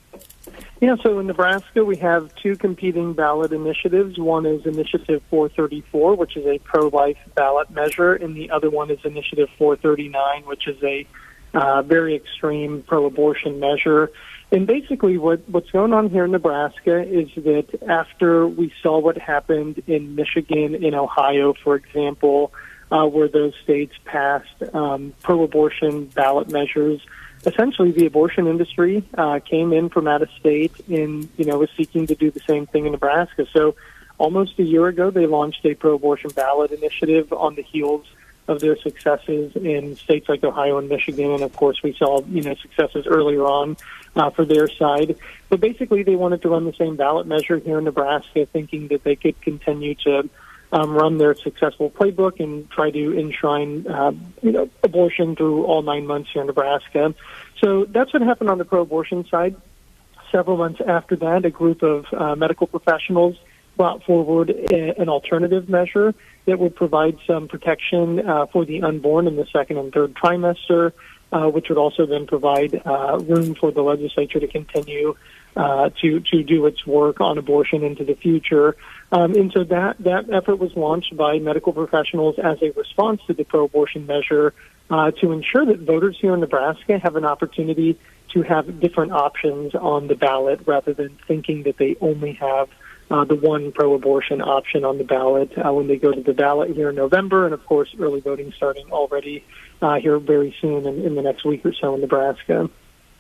Yeah, so in Nebraska, we have two competing ballot initiatives. One is Initiative four thirty-four, which is a pro-life ballot measure, and the other one is Initiative four thirty-nine, which is a uh, very extreme pro-abortion measure. And basically what, what's going on here in Nebraska is that after we saw what happened in Michigan, in Ohio, for example, uh, where those states passed um, pro-abortion ballot measures, essentially the abortion industry uh, came in from out of state and, you know, was seeking to do the same thing in Nebraska. So almost a year ago, they launched a pro-abortion ballot initiative on the heels of their successes in states like Ohio and Michigan. And, of course, we saw, you know, successes earlier on uh, for their side. But basically, they wanted to run the same ballot measure here in Nebraska, thinking that they could continue to Um, run their successful playbook and try to enshrine, uh, you know, abortion through all nine months here in Nebraska. So that's what happened on the pro-abortion side. Several months after that, a group of uh, medical professionals brought forward a, an alternative measure that would provide some protection uh, for the unborn in the second and third trimester, uh, which would also then provide uh, room for the legislature to continue uh, to to do its work on abortion into the future. Um, and so that, that effort was launched by medical professionals as a response to the pro-abortion measure uh, to ensure that voters here in Nebraska have an opportunity to have different options on the ballot rather than thinking that they only have uh, the one pro-abortion option on the ballot uh, when they go to the ballot here in November. And, of course, early voting starting already uh, here very soon in, in the next week or so in Nebraska.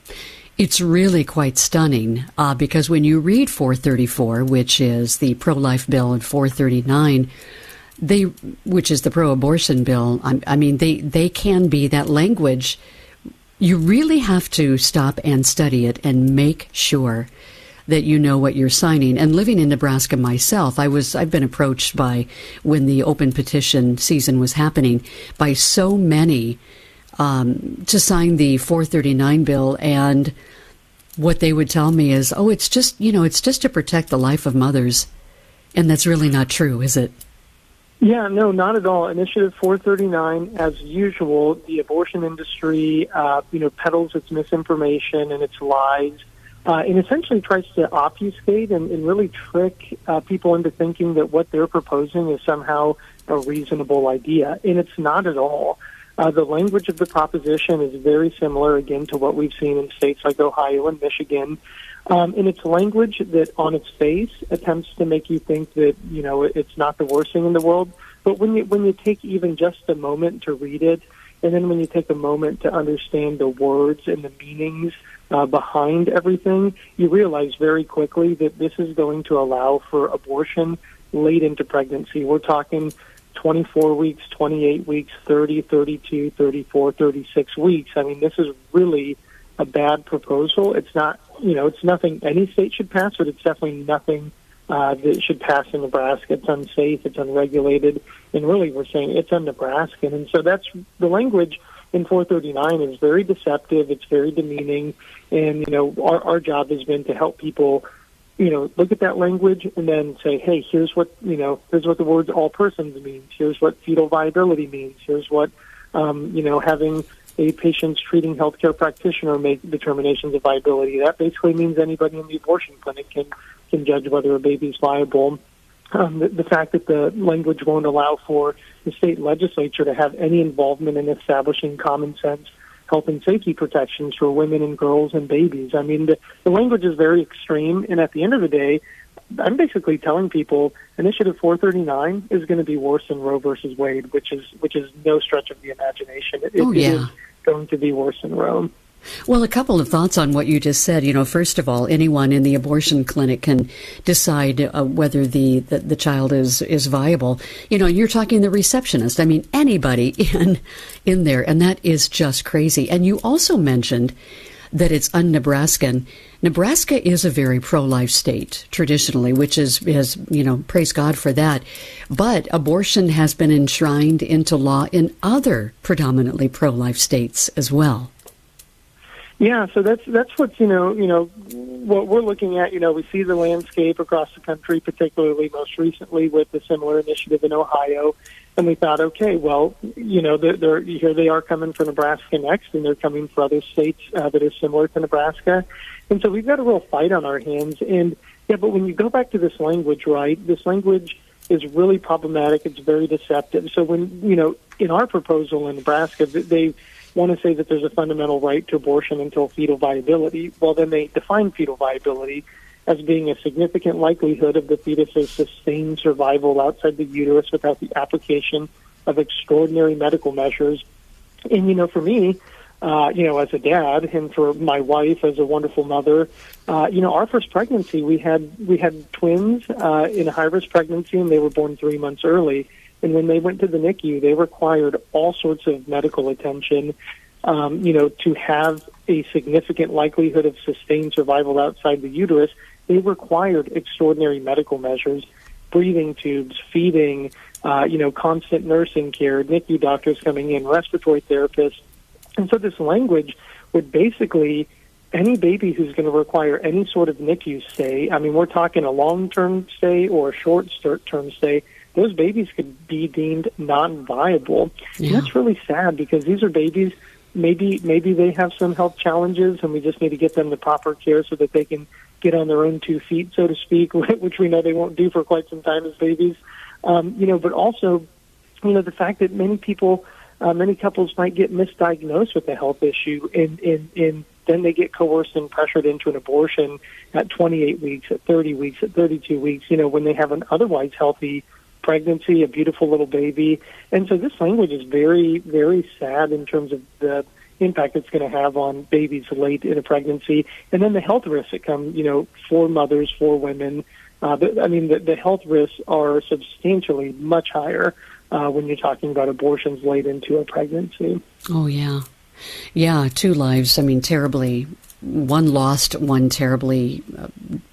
It's really quite stunning uh, because when you read four thirty-four, which is the pro-life bill, and four thirty-nine, they, which is the pro-abortion bill, I, I mean, they, they can be that language. You really have to stop and study it and make sure that you know what you're signing. And living in Nebraska myself, I was, I've been approached by, when the open petition season was happening, by so many Um, to sign the four thirty-nine bill, and what they would tell me is, oh, it's just, you know, it's just to protect the life of mothers. And that's really not true, is it? Yeah, no, not at all. Initiative four thirty-nine, as usual, the abortion industry, uh, you know, peddles its misinformation and its lies, uh, and essentially tries to obfuscate and, and really trick uh, people into thinking that what they're proposing is somehow a reasonable idea. And it's not at all. Uh, the language of the proposition is very similar, again, to what we've seen in states like Ohio and Michigan. Um, and it's language that, on its face, attempts to make you think that, you know, it's not the worst thing in the world. But when you when you take even just a moment to read it, and then when you take a moment to understand the words and the meanings uh, behind everything, you realize very quickly that this is going to allow for abortion late into pregnancy. We're talking twenty-four weeks, twenty-eight weeks, thirty, thirty-two, thirty-four, thirty-six weeks. I mean, this is really a bad proposal. It's not, you know, it's nothing any state should pass, but it's definitely nothing uh, that should pass in Nebraska. It's unsafe, it's unregulated, and really we're saying it's un-Nebraskan. And so that's the language in four thirty-nine is very deceptive, it's very demeaning, and, you know, our, our job has been to help people, you know, look at that language and then say, hey, here's what, you know, here's what the words all persons means. Here's what fetal viability means. Here's what, um, you know, having a patient's treating healthcare practitioner make determinations of viability. That basically means anybody in the abortion clinic can can judge whether a baby is viable. Um, the, the fact that the language won't allow for the state legislature to have any involvement in establishing common sense health and safety protections for women and girls and babies. I mean, the, the language is very extreme, and at the end of the day, I'm basically telling people Initiative four thirty-nine is going to be worse than Roe versus Wade, which is which is no stretch of the imagination. It, oh, yeah. it is going to be worse than Roe. Well, a couple of thoughts on what you just said. You know, first of all, anyone in the abortion clinic can decide uh, whether the, the, the child is, is viable. You know, you're talking the receptionist. I mean, anybody in in there, and that is just crazy. And you also mentioned that it's un-Nebraskan. Nebraska is a very pro-life state, traditionally, which is, is, you know, praise God for that. But abortion has been enshrined into law in other predominantly pro-life states as well. Yeah, so that's that's what's, you know, you know, what we're looking at. You know, we see the landscape across the country, particularly most recently with the similar initiative in Ohio, and we thought, okay, well, you know, they're, they're here they are coming for Nebraska next, and they're coming for other states uh, that are similar to Nebraska, and so we've got a real fight on our hands. And yeah, but when you go back to this language, right, this language is really problematic. It's very deceptive. So when, you know, in our proposal in Nebraska, they want to say that there's a fundamental right to abortion until fetal viability. Well, then they define fetal viability as being a significant likelihood of the fetus's sustained survival outside the uterus without the application of extraordinary medical measures. And, you know, for me, uh, you know, as a dad, and for my wife as a wonderful mother, uh, you know, our first pregnancy, we had we had twins uh, in a high-risk pregnancy, and they were born three months early. And when they went to the N I C U, they required all sorts of medical attention, um, you know, to have a significant likelihood of sustained survival outside the uterus. They required extraordinary medical measures, breathing tubes, feeding, uh, you know, constant nursing care, N I C U doctors coming in, respiratory therapists. And so this language would basically, any baby who's going to require any sort of N I C U stay, I mean, we're talking a long-term stay or a short-term stay, those babies could be deemed non-viable. Yeah. And that's really sad because these are babies, maybe maybe they have some health challenges and we just need to get them the proper care so that they can get on their own two feet, so to speak, which we know they won't do for quite some time as babies. Um, you know, but also, you know, the fact that many people, uh, many couples might get misdiagnosed with a health issue and, and, and then they get coerced and pressured into an abortion at twenty-eight weeks, at thirty weeks, at thirty-two weeks, you know, when they have an otherwise healthy pregnancy, a beautiful little baby. And so this language is very, very sad in terms of the impact it's going to have on babies late in a pregnancy. And then the health risks that come, you know, for mothers, for women. Uh, but, I mean, the, the health risks are substantially much higher uh, when you're talking about abortions late into a pregnancy. Oh, yeah. Yeah, two lives, I mean, terribly, one lost, one terribly uh,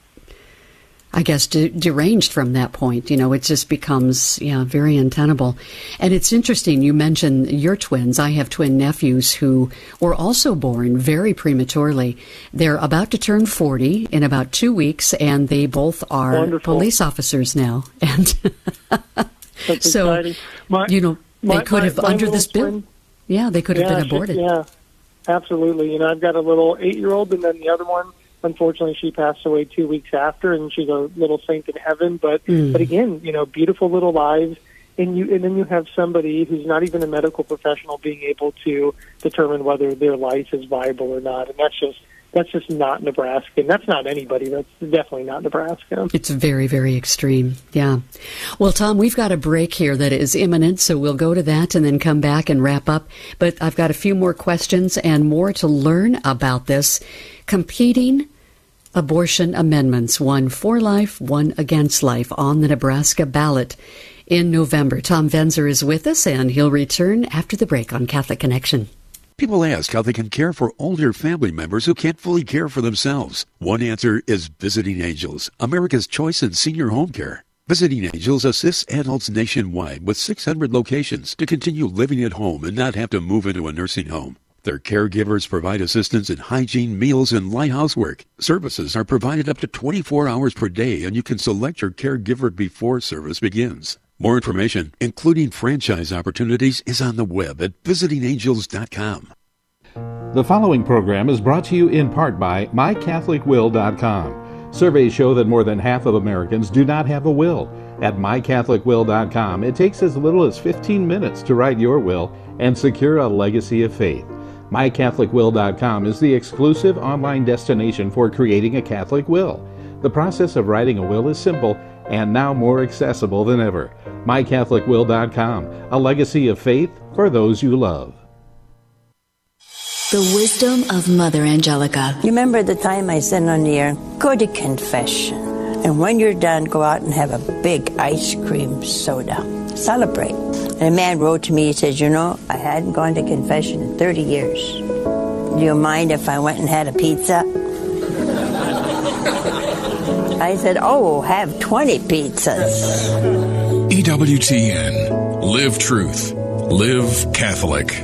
I guess, de- deranged from that point. You know, it just becomes, yeah, very untenable. And it's interesting, you mentioned your twins. I have twin nephews who were also born very prematurely. They're about to turn forty in about two weeks, and they both are Wonderful. police officers now. And That's so, exciting. My, you know, they my, could my, have, my under this bill, twin, yeah, they could have yeah, been aborted. She, yeah, absolutely. You know, I've got a little eight-year-old, and then the other one, unfortunately, she passed away two weeks after, and she's a little saint in heaven. But Mm. but again, you know, beautiful little lives, and you and then you have somebody who's not even a medical professional being able to determine whether their life is viable or not, and that's just that's just not Nebraska, and that's not anybody. That's definitely not Nebraska. It's very, very extreme. Yeah. Well, Tom, we've got a break here that is imminent, so we'll go to that and then come back and wrap up. But I've got a few more questions and more to learn about this. Competing abortion amendments, one for life, one against life, on the Nebraska ballot in November. Tom Venzer is with us, and he'll return after the break on Catholic Connection. People ask how they can care for older family members who can't fully care for themselves. One answer is Visiting Angels, America's choice in senior home care. Visiting Angels assists adults nationwide with six hundred locations to continue living at home and not have to move into a nursing home. Their caregivers provide assistance in hygiene, meals, and light housework. Services are provided up to twenty-four hours per day, and you can select your caregiver before service begins. More information, including franchise opportunities, is on the web at visiting angels dot com. The following program is brought to you in part by my catholic will dot com. Surveys show that more than half of Americans do not have a will. At my catholic will dot com, it takes as little as fifteen minutes to write your will and secure a legacy of faith. my catholic will dot com is the exclusive online destination for creating a Catholic will. The process of writing a will is simple and now more accessible than ever. my catholic will dot com, a legacy of faith for those you love. The wisdom of Mother Angelica. You remember the time I said on the air, go to confession. And when you're done, go out and have a big ice cream soda. Celebrate. And a man wrote to me, he said, you know, I hadn't gone to confession in thirty years. Do you mind if I went and had a pizza? I said, oh, have twenty pizzas. E W T N. Live truth. Live Catholic.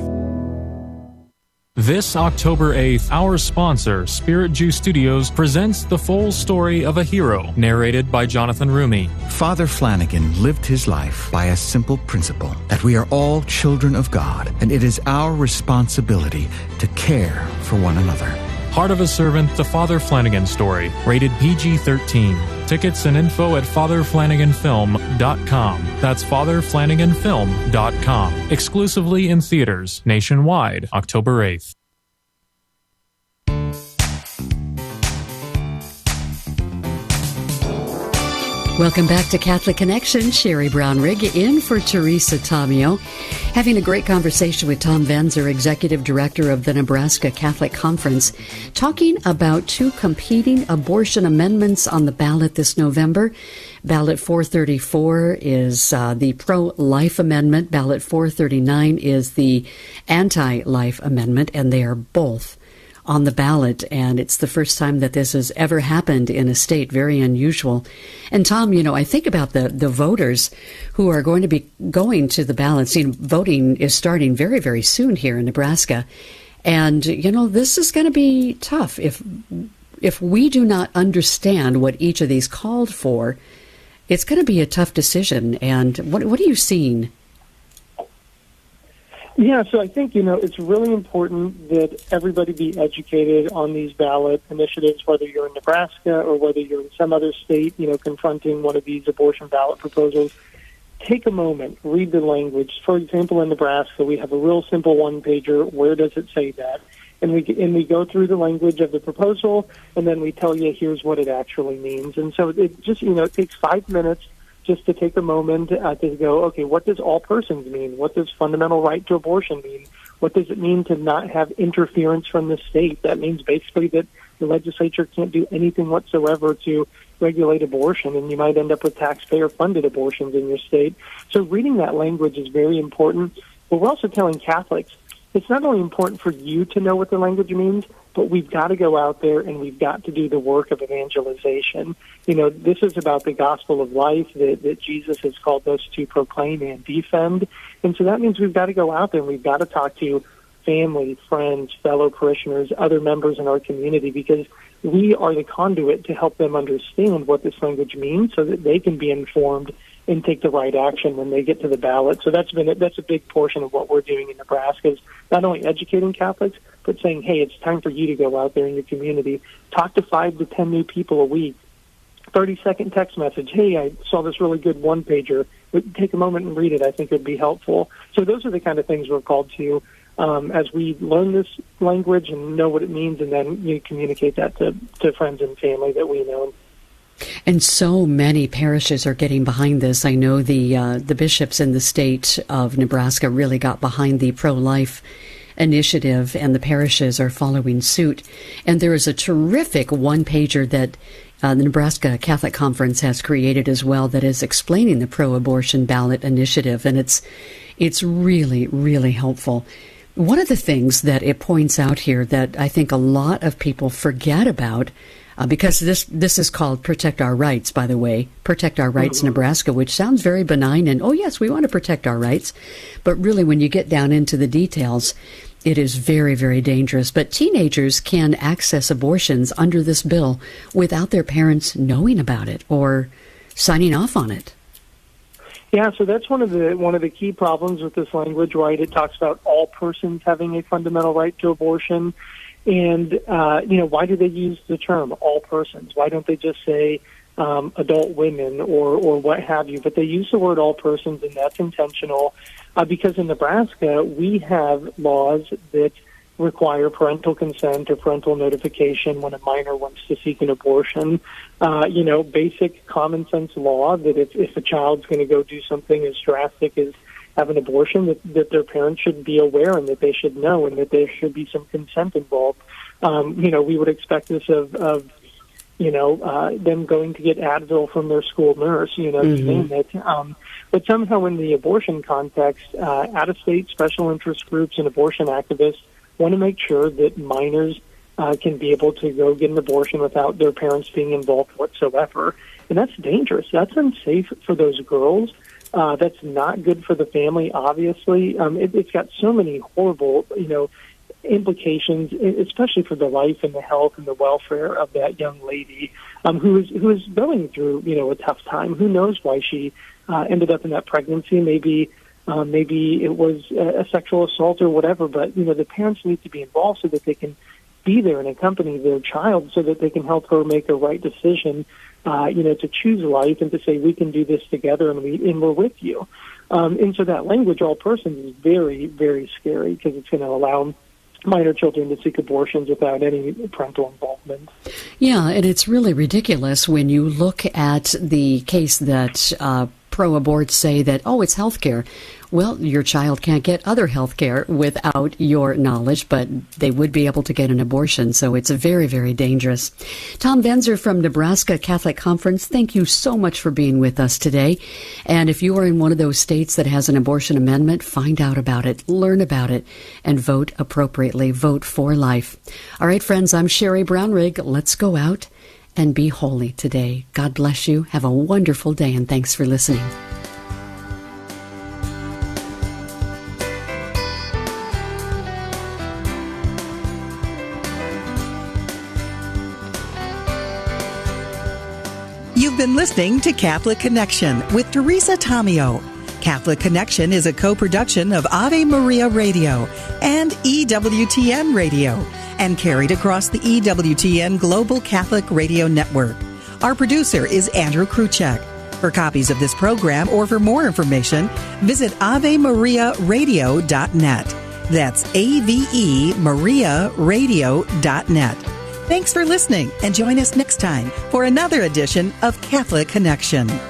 This October eighth, our sponsor, Spirit Jew Studios, presents the full story of a hero, narrated by Jonathan Rumi. Father Flanagan lived his life by a simple principle, that we are all children of God, and it is our responsibility to care for one another. Heart of a Servant, the Father Flanagan Story, rated P G thirteen. Tickets and info at father flanagan film dot com. That's father flanagan film dot com. Exclusively in theaters nationwide, October eighth. Welcome back to Catholic Connection. Sherry Brown-Rigg in for Teresa Tomeo. Having a great conversation with Tom Venzer, Executive Director of the Nebraska Catholic Conference, talking about two competing abortion amendments on the ballot this November. Ballot four thirty-four is uh, the pro-life amendment. Ballot four thirty-nine is the anti-life amendment, and they are both on the ballot, and it's the first time that this has ever happened in a state. Very unusual. And Tom, you know, I think about the, the voters who are going to be going to the ballots. You know, voting is starting very, very soon here in Nebraska. And, you know, this is going to be tough. If, if we do not understand what each of these called for, it's going to be a tough decision. And what, what are you seeing? Yeah, so I think, you know, it's really important that everybody be educated on these ballot initiatives, whether you're in Nebraska or whether you're in some other state, you know, confronting one of these abortion ballot proposals. Take a moment, read the language. For example, in Nebraska, we have a real simple one-pager. Where does it say that? And we and we go through the language of the proposal, and then we tell you here's what it actually means. And so it just, you know, it takes five minutes just to take a moment uh, to go, okay, what does all persons mean? What does fundamental right to abortion mean? What does it mean to not have interference from the state? That means basically that the legislature can't do anything whatsoever to regulate abortion, and you might end up with taxpayer-funded abortions in your state. So reading that language is very important. But we're also telling Catholics, it's not only important for you to know what the language means, but we've got to go out there and we've got to do the work of evangelization. You know, this is about the gospel of life that, that Jesus has called us to proclaim and defend. And so that means we've got to go out there and we've got to talk to family, friends, fellow parishioners, other members in our community, because we are the conduit to help them understand what this language means so that they can be informed and take the right action when they get to the ballot. So that's been that's a big portion of what we're doing in Nebraska, is not only educating Catholics, but saying, hey, it's time for you to go out there in your community. Talk to five to ten new people a week. thirty-second text message. Hey, I saw this really good one-pager. Take a moment and read it. I think it would be helpful. So those are the kind of things we're called to um, as we learn this language and know what it means, and then you communicate that to, to friends and family that we know. And so many parishes are getting behind this. I know the uh, the bishops in the state of Nebraska really got behind the pro-life initiative, and the parishes are following suit. And there is a terrific one-pager that uh, the Nebraska Catholic Conference has created as well that is explaining the pro-abortion ballot initiative, and it's it's really, really helpful. One of the things that it points out here that I think a lot of people forget about, Uh, because this this is called Protect Our Rights, by the way, Protect Our Rights mm-hmm. Nebraska, which sounds very benign and, oh, yes, we want to protect our rights. But really, when you get down into the details, it is very, very dangerous. But teenagers can access abortions under this bill without their parents knowing about it or signing off on it. Yeah, so that's one of the one of the key problems with this language, right? It talks about all persons having a fundamental right to abortion. And, uh, you know, why do they use the term all persons? Why don't they just say um, adult women or, or what have you? But they use the word all persons, and that's intentional uh, because in Nebraska, we have laws that require parental consent or parental notification when a minor wants to seek an abortion. Uh, you know, basic common sense law that if, if a child's going to go do something as drastic as have an abortion, that, that their parents should be aware and that they should know and that there should be some consent involved. Um, you know, we would expect this of, of you know, uh, them going to get Advil from their school nurse, you know, mm-hmm. name it. Um, but somehow in the abortion context, uh, out-of-state special interest groups and abortion activists want to make sure that minors uh, can be able to go get an abortion without their parents being involved whatsoever. And that's dangerous. That's unsafe for those girls. Uh, that's not good for the family, obviously. Um, it, it's got so many horrible, you know, implications, especially for the life and the health and the welfare of that young lady um, who is who is going through, you know, a tough time. Who knows why she uh, ended up in that pregnancy? Maybe Um, maybe it was a, a sexual assault or whatever, but, you know, the parents need to be involved so that they can be there and accompany their child so that they can help her make a right decision, uh, you know, to choose life and to say, we can do this together and, we, and we're with you. Um, and so that language, all persons, is very, very scary because it's going to allow minor children to seek abortions without any parental involvement. Yeah, and it's really ridiculous when you look at the case that uh, pro-abort say that, oh, it's health care. Well, your child can't get other health care without your knowledge, but they would be able to get an abortion, so it's very, very dangerous. Tom Venzer from Nebraska Catholic Conference, thank you so much for being with us today. And if you are in one of those states that has an abortion amendment, find out about it, learn about it, and vote appropriately. Vote for life. All right, friends, I'm Sherry Brownrigg. Let's go out and be holy today. God bless you. Have a wonderful day, and thanks for listening. You've been listening to Catholic Connection with Teresa Tomeo. Catholic Connection is a co-production of Ave Maria Radio and E W T N Radio and carried across the E W T N Global Catholic Radio Network. Our producer is Andrew Kruchek. For copies of this program or for more information, visit ave maria radio dot net. That's A V E Maria Radio dot net. Thanks for listening, and join us next time for another edition of Catholic Connection.